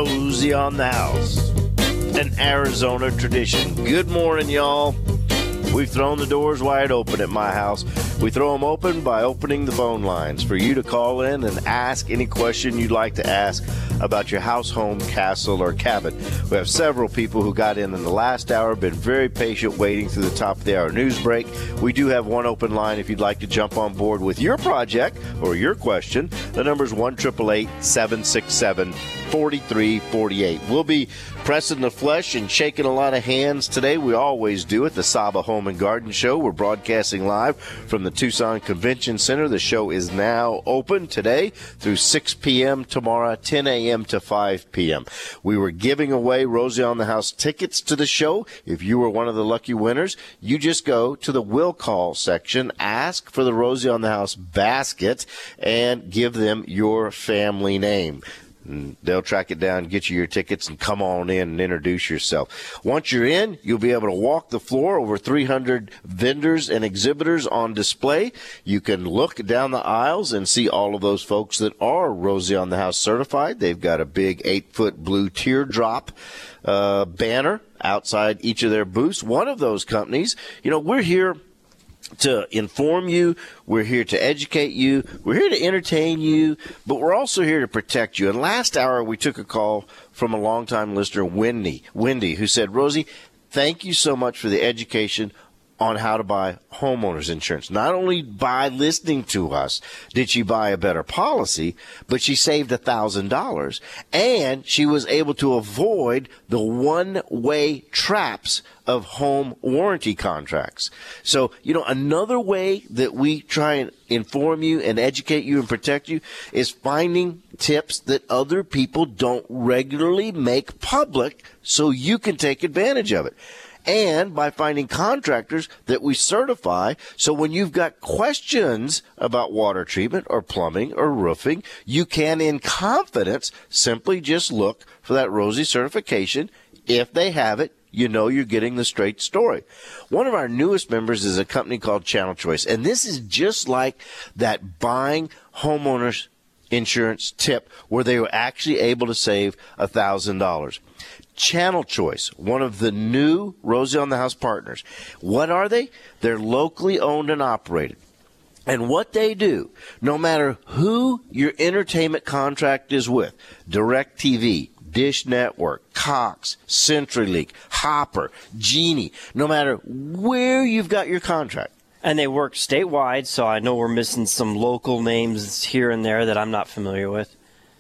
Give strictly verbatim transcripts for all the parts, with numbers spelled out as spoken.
Rosie on the House, an Arizona tradition. Good morning, y'all. We've thrown the doors wide open at my house. We throw them open by opening the phone lines for you to call in and ask any question you'd like to ask about your house, home, castle, or cabin. We have several people who got in in the last hour, been very patient waiting through the top of the hour news break. We do have one open line if you'd like to jump on board with your project or your question. The number is one eight eight eight, seven six seven, four three four eight. We'll be pressing the flesh and shaking a lot of hands today. We always do at the Saba Home and Garden Show. We're broadcasting live from the Tucson Convention Center. The show is now open today through six p.m. tomorrow, ten a.m. to five p.m. We were giving away Rosie on the House tickets to the show. If you were one of the lucky winners, you just go to the will call section, ask for the Rosie on the House basket, and give them your family name. And they'll track it down, get you your tickets, and come on in and introduce yourself. Once you're in, you'll be able to walk the floor. Over three hundred vendors and exhibitors on display. You can look down the aisles and see all of those folks that are Rosie on the House certified. They've got a big eight-foot blue teardrop uh, banner outside each of their booths. One of those companies, you know, we're here to inform you, we're here to educate you, we're here to entertain you, but we're also here to protect you. And last hour, we took a call from a longtime listener, Wendy, Wendy, who said, Rosie, thank you so much for the education on how to buy homeowners insurance. Not only by listening to us did she buy a better policy, but she saved one thousand dollars, and she was able to avoid the one-way traps of home warranty contracts. So, you know, another way that we try and inform you and educate you and protect you is finding tips that other people don't regularly make public so you can take advantage of it. And by finding contractors that we certify, so when you've got questions about water treatment or plumbing or roofing, you can, in confidence, simply just look for that Rosie certification. If they have it, you know you're getting the straight story. One of our newest members is a company called Channel Choice, and this is just like that buying homeowners insurance tip where they were actually able to save one thousand dollars. Channel Choice, one of the new Rosie on the House partners. What are they? They're locally owned and operated. And what they do, no matter who your entertainment contract is with, DirecTV, Dish Network, Cox, CenturyLink, Hopper, Genie, no matter where you've got your contract. And they work statewide, so I know we're missing some local names here and there that I'm not familiar with.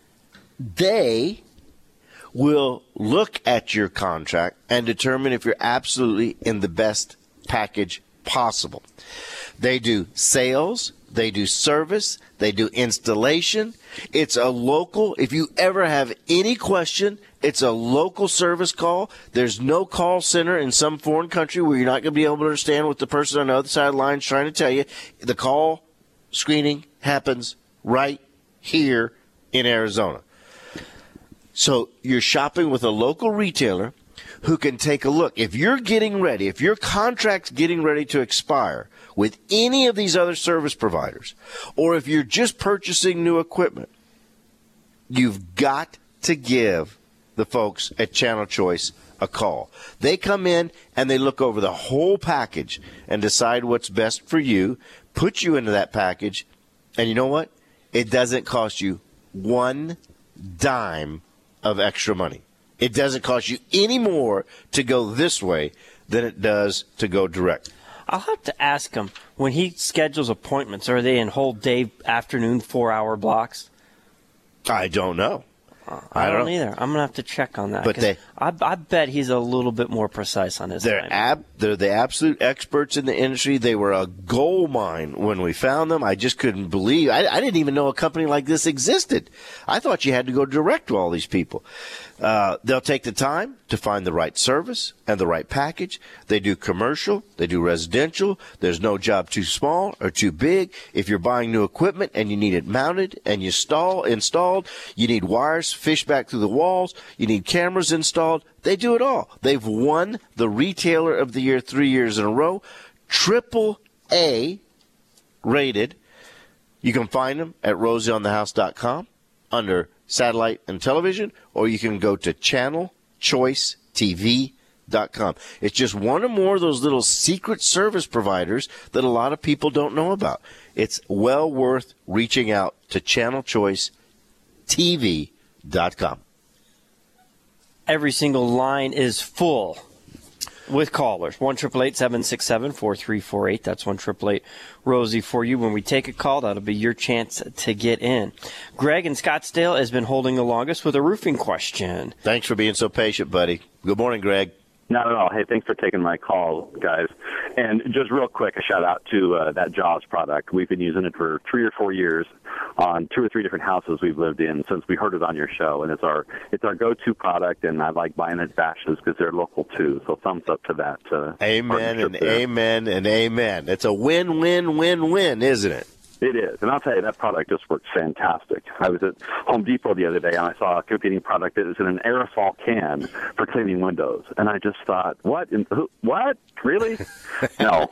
They will look at your contract and determine if you're absolutely in the best package possible. They do sales, they do service, they do installation. It's a local, if you ever have any question, it's a local service call. There's no call center in some foreign country where you're not going to be able to understand what the person on the other side of the line is trying to tell you. The call screening happens right here in Arizona. So you're shopping with a local retailer who can take a look. If you're getting ready, if your contract's getting ready to expire with any of these other service providers, or if you're just purchasing new equipment, you've got to give the folks at Channel Choice a call. They come in and they look over the whole package and decide what's best for you, put you into that package, and you know what? It doesn't cost you one dime of extra money. It doesn't cost you any more to go this way than it does to go direct. I'll have to ask him, when he schedules appointments, are they in whole day, afternoon, four-hour blocks? I don't know. Uh, I, I don't, don't either. I'm going to have to check on that. But they, I, I bet he's a little bit more precise on his they're time. Ab, they're the absolute experts in the industry. They were a gold mine when we found them. I just couldn't believe. I, I didn't even know a company like this existed. I thought you had to go direct to all these people. Uh, they'll take the time to find the right service and the right package. They do commercial. They do residential. There's no job too small or too big. If you're buying new equipment and you need it mounted and you install, installed, you need wires fished back through the walls, you need cameras installed, they do it all. They've won the Retailer of the Year three years in a row. Triple A rated. You can find them at rosie on the house dot com under satellite, and television, or you can go to channel choice T V dot com. It's just one or more of those little secret service providers that a lot of people don't know about. It's well worth reaching out to channel choice T V dot com. Every single line is full with callers. one eight eight eight, seven six seven, four three four eight. That's one eight eight eight, Rosie for you. When we take a call, that'll be your chance to get in. Greg in Scottsdale has been holding the longest with a roofing question. Thanks for being so patient, buddy. Good morning, Greg. Not at all. Hey, thanks for taking my call, guys. And just real quick, a shout out to uh, that Jaws product. We've been using it for three or four years on two or three different houses we've lived in since we heard it on your show. And it's our it's our go-to product, and I like buying it at Bashes because they're local too. So thumbs up to that. Uh, amen and there. amen and amen. It's a win-win-win-win, isn't it? It is. And I'll tell you, that product just works fantastic. I was at Home Depot the other day, and I saw a competing product that is in an aerosol can for cleaning windows. And I just thought, what? In, what? Really? No.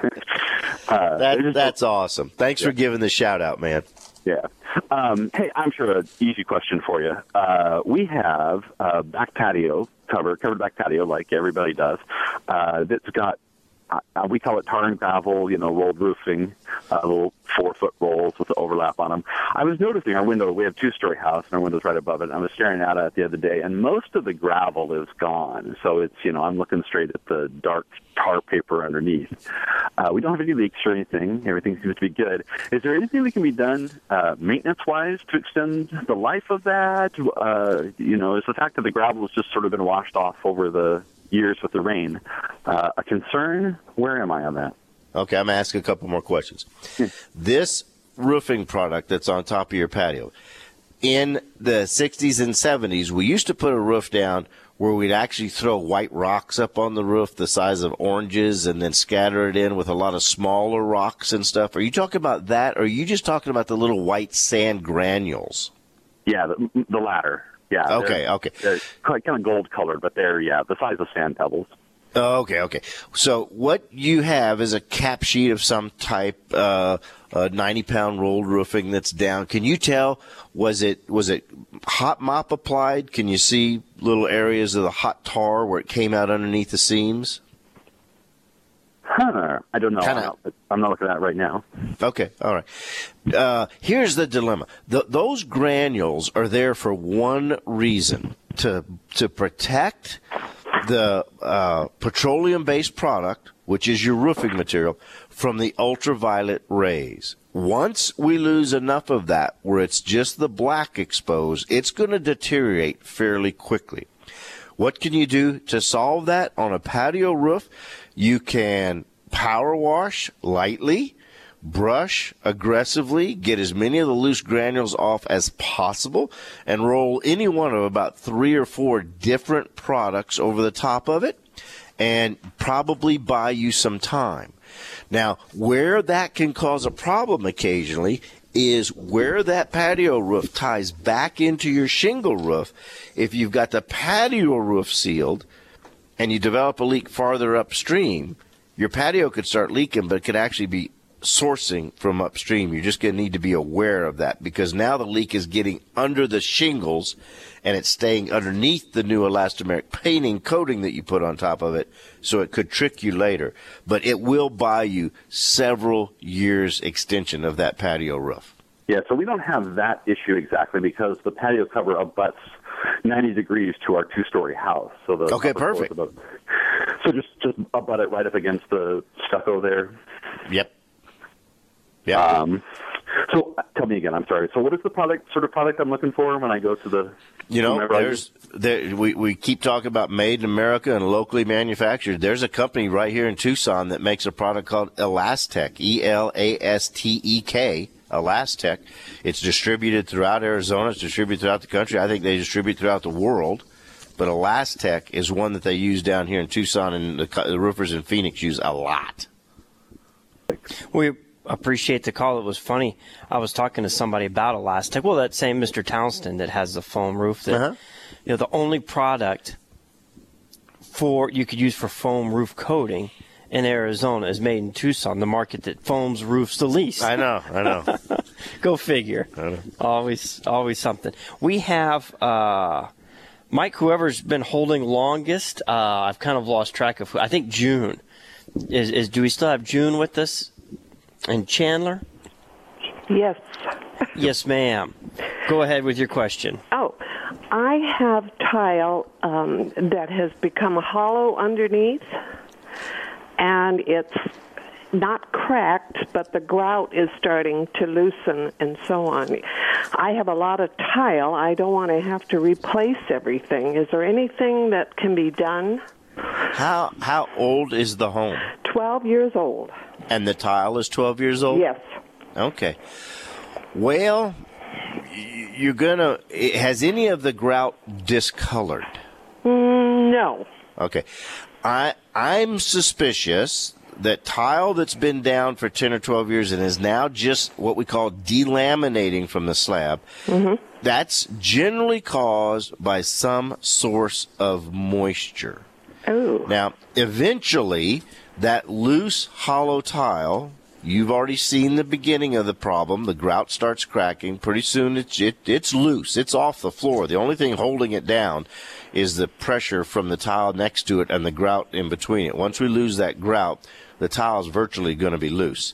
uh, that, just, that's awesome. Thanks yeah. for giving the shout-out, man. Yeah. Um, hey, I'm sure an easy question for you. Uh, we have a back patio cover, covered back patio like everybody does, uh, that's got Uh, we call it tar and gravel, you know, rolled roofing, uh, little four-foot rolls with the overlap on them. I was noticing our window, we have a two-story house, and our window's right above it. I was staring out at it the other day, and most of the gravel is gone. So it's, you know, I'm looking straight at the dark tar paper underneath. Uh, we don't have any leaks or anything. Everything seems to be good. Is there anything that can be done uh, maintenance-wise to extend the life of that? Uh, you know, is the fact that the gravel has just sort of been washed off over the years with the rain uh, a concern? Where am I on that? Okay, I'm going to ask a couple more questions. This roofing product that's on top of your patio, in the sixties and seventies, we used to put a roof down where we'd actually throw white rocks up on the roof the size of oranges and then scatter it in with a lot of smaller rocks and stuff. Are you talking about that, or are you just talking about the little white sand granules? Yeah, the, the latter. Yeah. Okay, they're, okay. They're kind of gold colored, but they're, yeah, the size of sand pebbles. Okay, okay. So what you have is a cap sheet of some type, uh, a ninety-pound rolled roofing that's down. Can you tell, was it was it hot mop applied? Can you see little areas of the hot tar where it came out underneath the seams? Huh. I don't know. Kinda, I'm, not, I'm not looking at it right now. Okay, all right. Uh, here's the dilemma. The, those granules are there for one reason, to to protect the uh, petroleum-based product, which is your roofing material, from the ultraviolet rays. Once we lose enough of that where it's just the black exposed, it's going to deteriorate fairly quickly. What can you do to solve that on a patio roof? You can power wash lightly, brush aggressively, get as many of the loose granules off as possible, and roll any one of about three or four different products over the top of it, and probably buy you some time. Now, where that can cause a problem occasionally is where that patio roof ties back into your shingle roof. If you've got the patio roof sealed and you develop a leak farther upstream, your patio could start leaking, but it could actually be sourcing from upstream. You're just going to need to be aware of that, because now the leak is getting under the shingles and it's staying underneath the new elastomeric painting coating that you put on top of it, so it could trick you later. But it will buy you several years extension of that patio roof. Yeah, so we don't have that issue exactly because the patio cover abuts ninety degrees to our two-story house. So the okay, perfect. About, so just, just abut it right up against the stucco there. Yep. Yeah. Um, so tell me again, I'm sorry. So what is the product, sort of product I'm looking for when I go to the... You know, there's there, we, we keep talking about made in America and locally manufactured. There's a company right here in Tucson that makes a product called Elastec, E L A S T E K, Elastec. It's distributed throughout Arizona. It's distributed throughout the country. I think they distribute throughout the world. But Elastec is one that they use down here in Tucson, and the, the roofers in Phoenix use a lot. We appreciate the call. It was funny. I was talking to somebody about Elastec. Well, that same Mister Townsend that has the foam roof. That, uh-huh. You know, the only product for you could use for foam roof coating in Arizona is made in Tucson, the market that foams roofs the least. I know, I know. Go figure. I know. Always, always something. We have uh, Mike. Whoever's been holding longest, uh, I've kind of lost track of who. I think June is. Is do we still have June with us? And Chandler? Yes. Yes, ma'am. Go ahead with your question. Oh, I have tile um, that has become hollow underneath, and it's not cracked, but the grout is starting to loosen and so on. I have a lot of tile. I don't want to have to replace everything. Is there anything that can be done? How how old is the home? twelve years old. And the tile is twelve years old? Yes. Okay. Well, you're going to... Has any of the grout discolored? Mm, no. Okay. I, I'm suspicious that tile that's been down for ten or twelve years and is now just what we call delaminating from the slab, mm-hmm. that's generally caused by some source of moisture. Oh. Now, eventually, that loose, hollow tile, you've already seen the beginning of the problem. The grout starts cracking. Pretty soon, it's, it, it's loose. It's off the floor. The only thing holding it down is the pressure from the tile next to it and the grout in between it. Once we lose that grout, the tile is virtually going to be loose.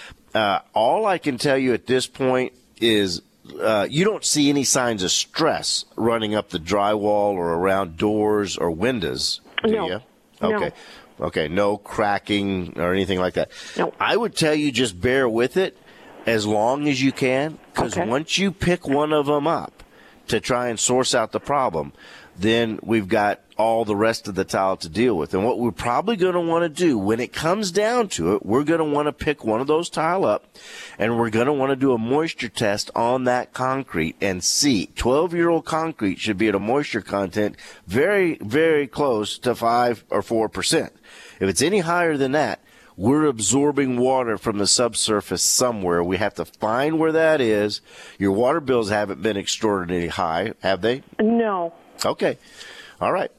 Uh, all I can tell you at this point is uh, you don't see any signs of stress running up the drywall or around doors or windows, do No. you? Okay. No. Okay, no cracking or anything like that. No. I would tell you just bear with it as long as you can, because Okay. once you pick one of them up to try and source out the problem, then we've got all the rest of the tile to deal with. And what we're probably going to want to do when it comes down to it, we're going to want to pick one of those tile up, and we're going to want to do a moisture test on that concrete and see. twelve-year-old concrete should be at a moisture content very, very close to five or four percent. If it's any higher than that, we're absorbing water from the subsurface somewhere. We have to find where that is. Your water bills haven't been extraordinarily high, have they? No. Okay. All right.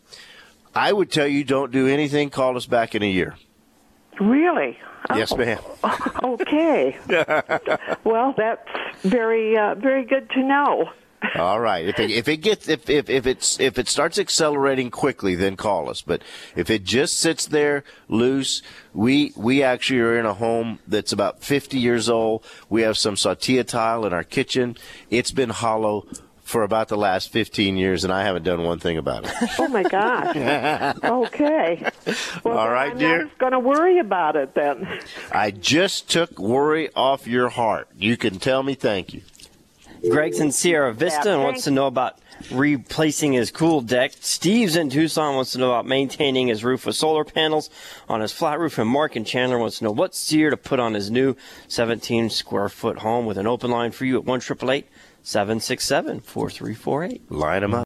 I would tell you don't do anything. Call us back in a year. Really? Yes, Oh, ma'am. Okay. Well, that's very, uh, very good to know. All right. If it, if it gets if, if if it's if it starts accelerating quickly, then call us. But if it just sits there loose, we we actually are in a home that's about fifty years old. We have some Sautia tile in our kitchen. It's been hollow for about the last fifteen years, and I haven't done one thing about it. Oh, my gosh. Okay. Well, All right, I'm dear. not going to worry about it then. I just took worry off your heart. You can tell me thank you. Greg's in Sierra Vista Yeah, and wants to know about replacing his cool deck. Steve's in Tucson wants to know about maintaining his roof with solar panels on his flat roof. And Mark in Chandler wants to know what sear to put on his new seventeen square foot home with an open line for you at one eight eight eight, seven six seven, four three four eight. Line them up.